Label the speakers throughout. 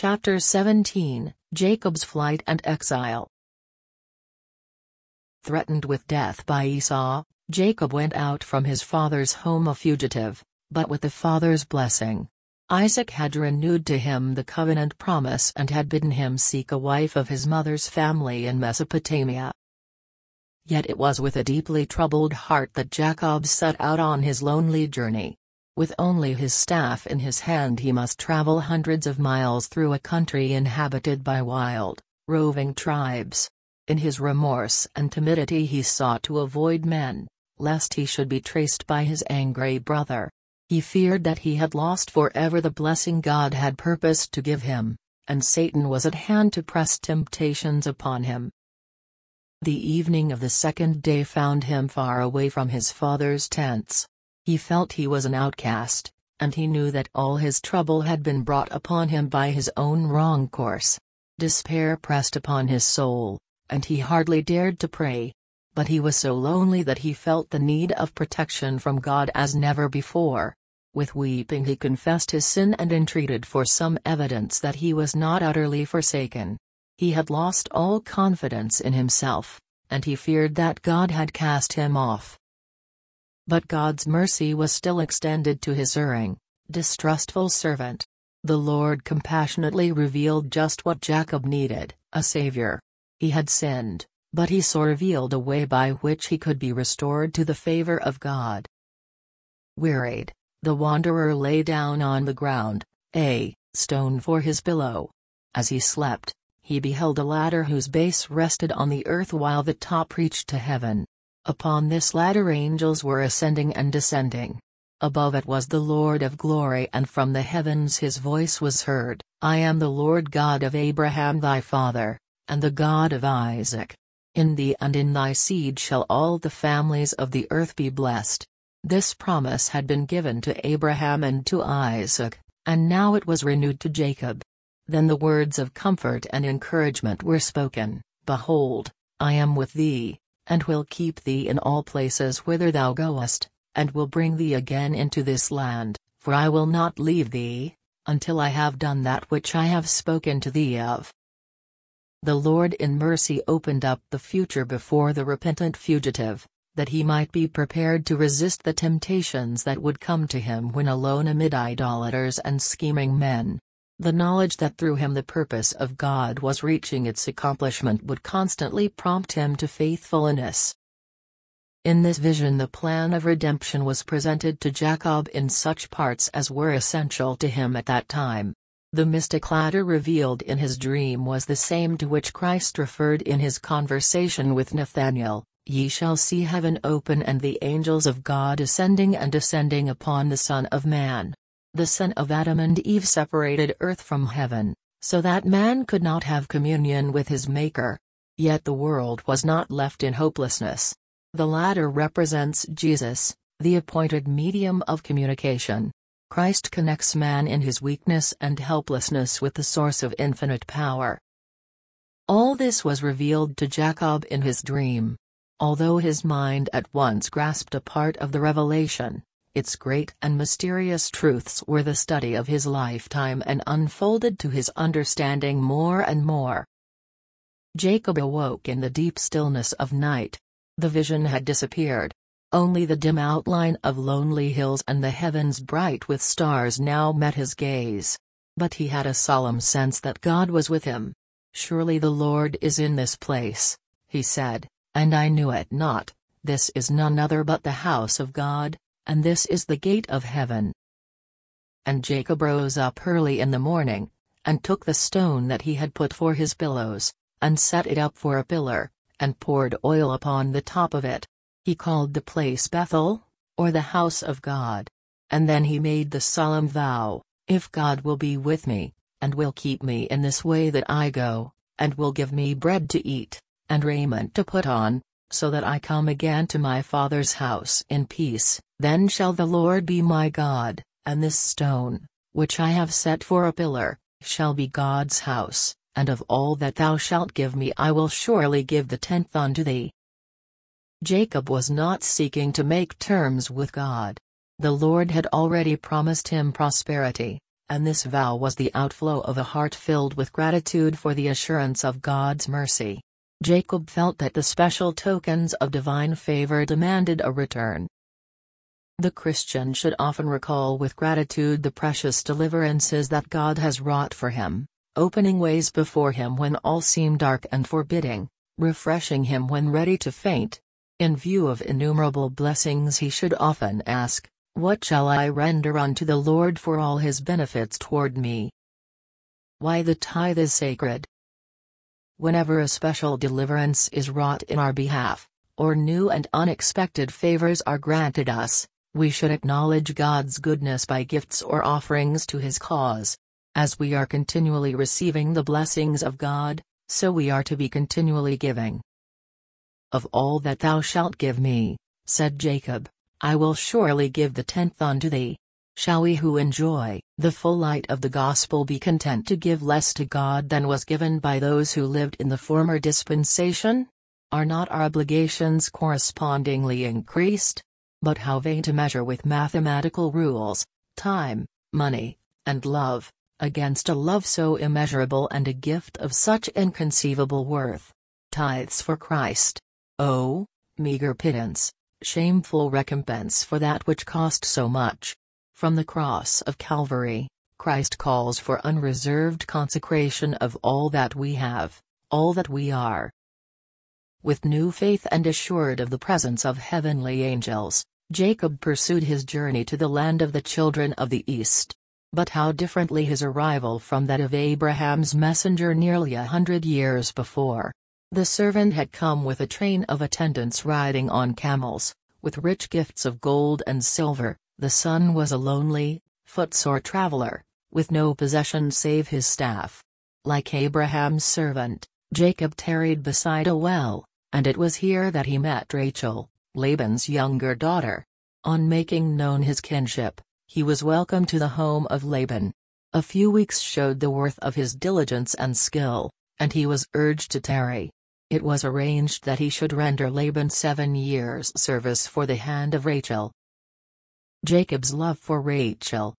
Speaker 1: Chapter 17, Jacob's Flight and Exile. Threatened with death by Esau, Jacob went out from his father's home a fugitive, but with the father's blessing. Isaac had renewed to him the covenant promise and had bidden him seek a wife of his mother's family in Mesopotamia. Yet it was with a deeply troubled heart that Jacob set out on his lonely journey. With only his staff in his hand he must travel hundreds of miles through a country inhabited by wild, roving tribes. In his remorse and timidity he sought to avoid men, lest he should be traced by his angry brother. He feared that he had lost forever the blessing God had purposed to give him, and Satan was at hand to press temptations upon him. The evening of the second day found him far away from his father's tents. He felt he was an outcast, and he knew that all his trouble had been brought upon him by his own wrong course. Despair pressed upon his soul, and he hardly dared to pray. But he was so lonely that he felt the need of protection from God as never before. With weeping he confessed his sin and entreated for some evidence that he was not utterly forsaken. He had lost all confidence in himself, and he feared that God had cast him off. But God's mercy was still extended to his erring, distrustful servant. The Lord compassionately revealed just what Jacob needed, a savior. He had sinned, but he saw revealed a way by which he could be restored to the favor of God. Wearied, the wanderer lay down on the ground, a stone for his pillow. As he slept, he beheld a ladder whose base rested on the earth while the top reached to heaven. Upon this ladder angels were ascending and descending. Above it was the Lord of glory, and from the heavens his voice was heard, "I am the Lord God of Abraham thy father, and the God of Isaac. In thee and in thy seed shall all the families of the earth be blessed." This promise had been given to Abraham and to Isaac, and now it was renewed to Jacob. Then the words of comfort and encouragement were spoken, "Behold, I am with thee, and will keep thee in all places whither thou goest, and will bring thee again into this land, for I will not leave thee, until I have done that which I have spoken to thee of." The Lord in mercy opened up the future before the repentant fugitive, that he might be prepared to resist the temptations that would come to him when alone amid idolaters and scheming men. The knowledge that through him the purpose of God was reaching its accomplishment would constantly prompt him to faithfulness. In this vision the plan of redemption was presented to Jacob in such parts as were essential to him at that time. The mystic ladder revealed in his dream was the same to which Christ referred in his conversation with Nathanael, "Ye shall see heaven open and the angels of God ascending and descending upon the Son of Man." The sin of Adam and Eve separated earth from heaven, so that man could not have communion with his Maker. Yet the world was not left in hopelessness. The ladder represents Jesus, the appointed medium of communication. Christ connects man in his weakness and helplessness with the source of infinite power. All this was revealed to Jacob in his dream. Although his mind at once grasped a part of the revelation, its great and mysterious truths were the study of his lifetime and unfolded to his understanding more and more. Jacob awoke in the deep stillness of night. The vision had disappeared. Only the dim outline of lonely hills and the heavens bright with stars now met his gaze. But he had a solemn sense that God was with him. "Surely the Lord is in this place," he said, "and I knew it not. This is none other but the house of God, and this is the gate of heaven." And Jacob rose up early in the morning, and took the stone that he had put for his pillows, and set it up for a pillar, and poured oil upon the top of it. He called the place Bethel, or the house of God. And then he made the solemn vow, "If God will be with me, and will keep me in this way that I go, and will give me bread to eat, and raiment to put on, so that I come again to my father's house in peace, then shall the Lord be my God, and this stone, which I have set for a pillar, shall be God's house, and of all that thou shalt give me I will surely give the tenth unto thee." Jacob was not seeking to make terms with God. The Lord had already promised him prosperity, and this vow was the outflow of a heart filled with gratitude for the assurance of God's mercy. Jacob felt that the special tokens of divine favor demanded a return. The Christian should often recall with gratitude the precious deliverances that God has wrought for him, opening ways before him when all seem dark and forbidding, refreshing him when ready to faint. In view of innumerable blessings he should often ask, "What shall I render unto the Lord for all his benefits toward me?" Why the tithe is sacred. Whenever a special deliverance is wrought in our behalf, or new and unexpected favors are granted us, we should acknowledge God's goodness by gifts or offerings to his cause. As we are continually receiving the blessings of God, so we are to be continually giving. "Of all that thou shalt give me," said Jacob, "I will surely give the tenth unto thee." Shall we who enjoy the full light of the gospel be content to give less to God than was given by those who lived in the former dispensation? Are not our obligations correspondingly increased? But how vain to measure with mathematical rules, time, money, and love, against a love so immeasurable and a gift of such inconceivable worth. Tithes for Christ. Oh, meager pittance, shameful recompense for that which cost so much. From the cross of Calvary, Christ calls for unreserved consecration of all that we have, all that we are. With new faith and assured of the presence of heavenly angels, Jacob pursued his journey to the land of the children of the East. But how differently his arrival from that of Abraham's messenger nearly 100 years before. The servant had come with a train of attendants riding on camels, with rich gifts of gold and silver. The son was a lonely, footsore traveler, with no possession save his staff. Like Abraham's servant, Jacob tarried beside a well, and it was here that he met Rachel, Laban's younger daughter. On making known his kinship, he was welcomed to the home of Laban. A few weeks showed the worth of his diligence and skill, and he was urged to tarry. It was arranged that he should render Laban 7 years' service for the hand of Rachel. Jacob's love for Rachel.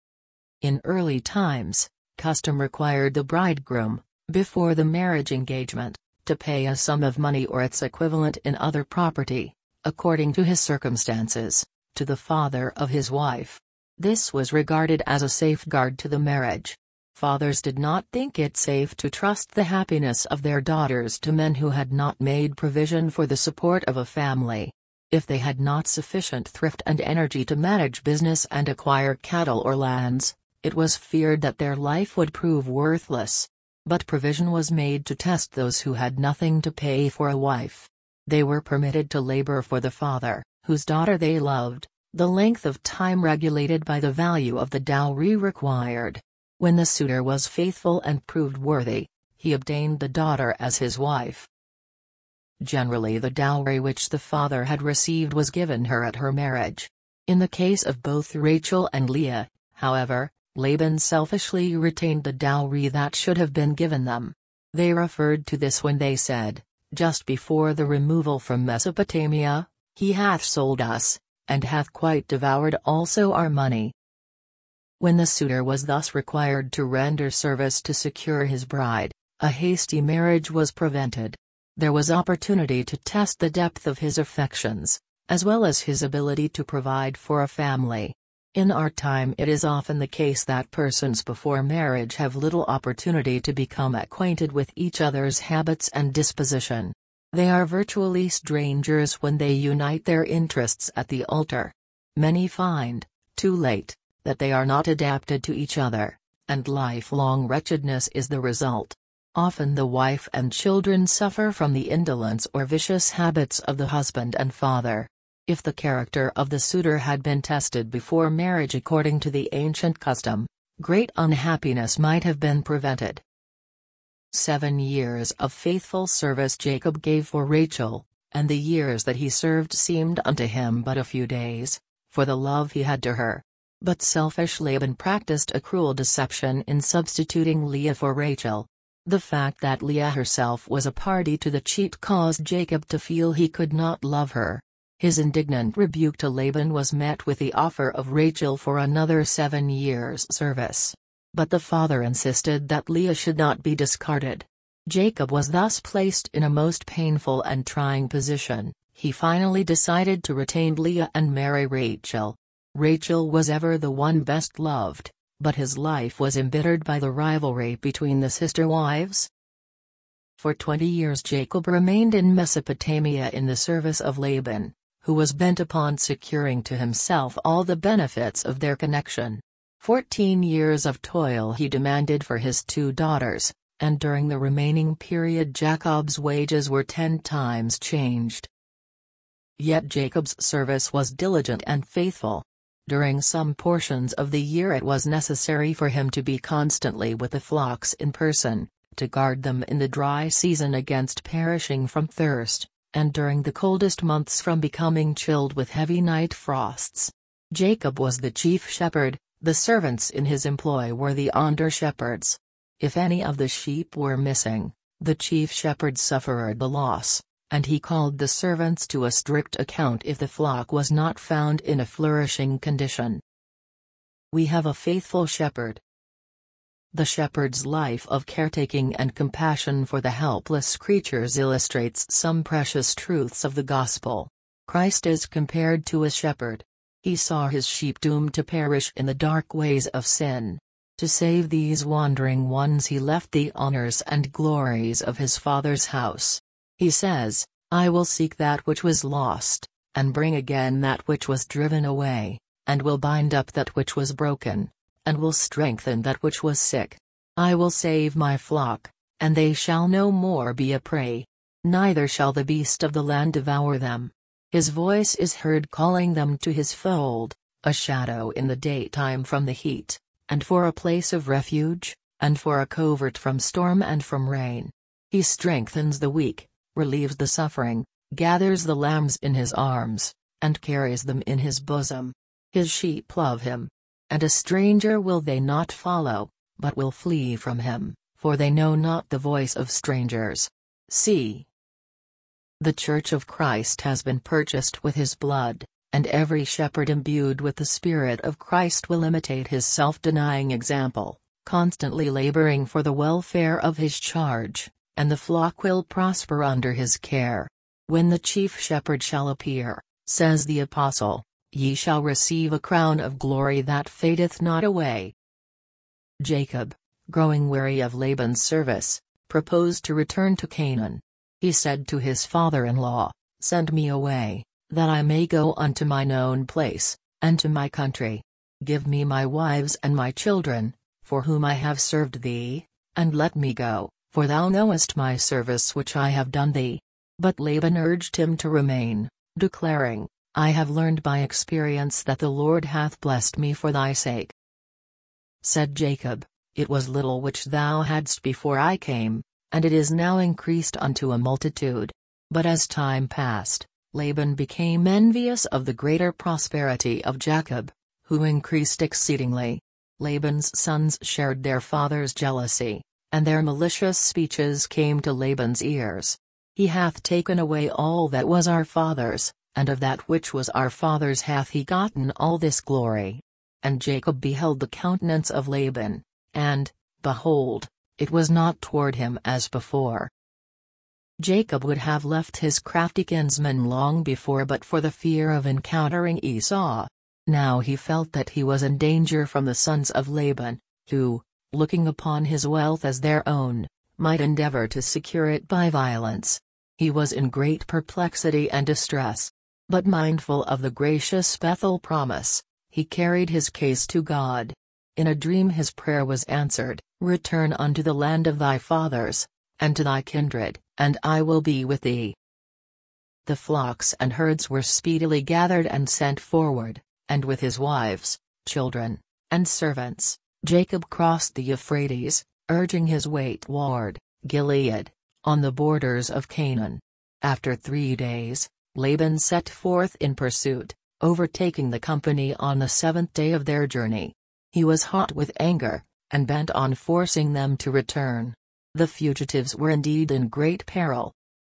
Speaker 1: In early times, custom required the bridegroom, before the marriage engagement, to pay a sum of money or its equivalent in other property, according to his circumstances, to the father of his wife. This was regarded as a safeguard to the marriage. Fathers did not think it safe to trust the happiness of their daughters to men who had not made provision for the support of a family. If they had not sufficient thrift and energy to manage business and acquire cattle or lands, it was feared that their life would prove worthless. But provision was made to test those who had nothing to pay for a wife. They were permitted to labor for the father, whose daughter they loved, the length of time regulated by the value of the dowry required. When the suitor was faithful and proved worthy, he obtained the daughter as his wife. Generally the dowry which the father had received was given her at her marriage. In the case of both Rachel and Leah, however, Laban selfishly retained the dowry that should have been given them. They referred to this when they said, "Just before the removal from Mesopotamia, he hath sold us, and hath quite devoured also our money." When the suitor was thus required to render service to secure his bride, a hasty marriage was prevented. There was opportunity to test the depth of his affections, as well as his ability to provide for a family. In our time it is often the case that persons before marriage have little opportunity to become acquainted with each other's habits and disposition. They are virtually strangers when they unite their interests at the altar. Many find, too late, that they are not adapted to each other, and lifelong wretchedness is the result. Often the wife and children suffer from the indolence or vicious habits of the husband and father. If the character of the suitor had been tested before marriage according to the ancient custom, great unhappiness might have been prevented. 7 years of faithful service Jacob gave for Rachel, and the years that he served seemed unto him but a few days, for the love he had to her. But selfish Laban practiced a cruel deception in substituting Leah for Rachel. The fact that Leah herself was a party to the cheat caused Jacob to feel he could not love her. His indignant rebuke to Laban was met with the offer of Rachel for another 7 years' service. But the father insisted that Leah should not be discarded. Jacob was thus placed in a most painful and trying position. He finally decided to retain Leah and marry Rachel. Rachel was ever the one best loved, but his life was embittered by the rivalry between the sister wives. For 20 years Jacob remained in Mesopotamia in the service of Laban, who was bent upon securing to himself all the benefits of their connection. 14 years of toil he demanded for his 2 daughters, and during the remaining period Jacob's wages were 10 times changed. Yet Jacob's service was diligent and faithful. During some portions of the year it was necessary for him to be constantly with the flocks in person, to guard them in the dry season against perishing from thirst, and during the coldest months from becoming chilled with heavy night frosts. Jacob was the chief shepherd, the servants in his employ were the under-shepherds. If any of the sheep were missing, the chief shepherd suffered the loss, and he called the servants to a strict account if the flock was not found in a flourishing condition. We have a faithful shepherd. The shepherd's life of caretaking and compassion for the helpless creatures illustrates some precious truths of the gospel. Christ is compared to a shepherd. He saw his sheep doomed to perish in the dark ways of sin. To save these wandering ones he left the honors and glories of his Father's house. He says, "I will seek that which was lost, and bring again that which was driven away, and will bind up that which was broken, and will strengthen that which was sick. I will save my flock, and they shall no more be a prey. Neither shall the beast of the land devour them. His voice is heard calling them to his fold, a shadow in the daytime from the heat, and for a place of refuge, and for a covert from storm and from rain. He strengthens the weak, relieves the suffering, gathers the lambs in his arms, and carries them in his bosom. His sheep love him. And a stranger will they not follow, but will flee from him, for they know not the voice of strangers." C. The Church of Christ has been purchased with his blood, and every shepherd imbued with the Spirit of Christ will imitate his self-denying example, constantly laboring for the welfare of his charge, and the flock will prosper under his care. "When the chief shepherd shall appear," says the Apostle, "ye shall receive a crown of glory that fadeth not away." Jacob, growing weary of Laban's service, proposed to return to Canaan. He said to his father-in-law, "Send me away, that I may go unto mine own place, and to my country. Give me my wives and my children, for whom I have served thee, and let me go, for thou knowest my service which I have done thee." But Laban urged him to remain, declaring, "I have learned by experience that the Lord hath blessed me for thy sake." Said Jacob, "It was little which thou hadst before I came, and it is now increased unto a multitude." But as time passed, Laban became envious of the greater prosperity of Jacob, who increased exceedingly. Laban's sons shared their father's jealousy, and their malicious speeches came to Laban's ears. "He hath taken away all that was our father's, and of that which was our father's hath he gotten all this glory." And Jacob beheld the countenance of Laban, and, behold, it was not toward him as before. Jacob would have left his crafty kinsman long before but for the fear of encountering Esau. Now he felt that he was in danger from the sons of Laban, who, looking upon his wealth as their own, might endeavor to secure it by violence. He was in great perplexity and distress. But mindful of the gracious Bethel promise, he carried his case to God. In a dream his prayer was answered, "Return unto the land of thy fathers, and to thy kindred, and I will be with thee." The flocks and herds were speedily gathered and sent forward, and with his wives, children, and servants, Jacob crossed the Euphrates, urging his way toward Gilead, on the borders of Canaan. After 3 days, Laban set forth in pursuit, overtaking the company on the 7th day of their journey. He was hot with anger, and bent on forcing them to return. The fugitives were indeed in great peril.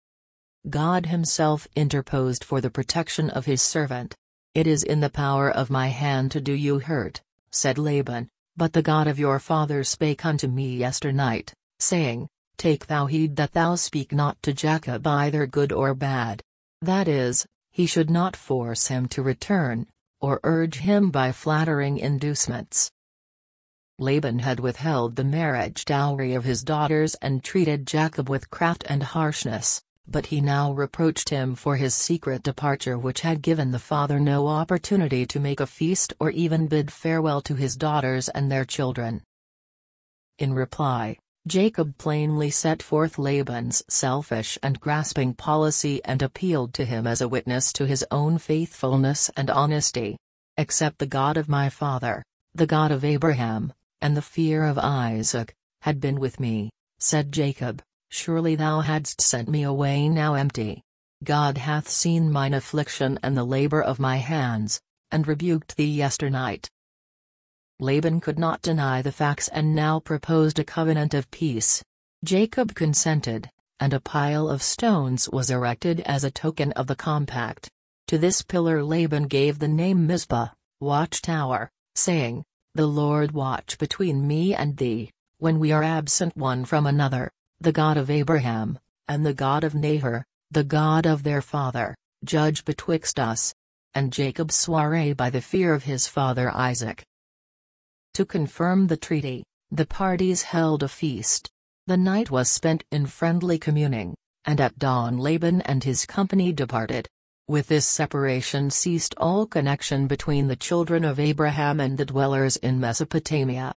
Speaker 1: God himself interposed for the protection of his servant. "It is in the power of my hand to do you hurt," said Laban, But the God of your father spake unto me yesternight, saying, Take thou heed that thou speak not to Jacob either good or bad. That is, he should not force him to return, or urge him by flattering inducements. Laban had withheld the marriage dowry of his daughters and treated Jacob with craft and harshness, but he now reproached him for his secret departure, which had given the father no opportunity to make a feast or even bid farewell to his daughters and their children. In reply, Jacob plainly set forth Laban's selfish and grasping policy and appealed to him as a witness to his own faithfulness and honesty. Except the God of my father, the God of Abraham, and the fear of Isaac, had been with me, said Jacob, surely thou hadst sent me away now empty. God hath seen mine affliction and the labor of my hands, and rebuked thee yesternight. Laban could not deny the facts and now proposed a covenant of peace. Jacob consented, and a pile of stones was erected as a token of the compact. To this pillar Laban gave the name Mizpah, watchtower, saying, The Lord watch between me and thee, when we are absent one from another, the God of Abraham, and the God of Nahor, the God of their father, judge betwixt us. And Jacob sware by the fear of his father Isaac. To confirm the treaty, the parties held a feast. The night was spent in friendly communing, and at dawn Laban and his company departed. With this separation ceased all connection between the children of Abraham and the dwellers in Mesopotamia.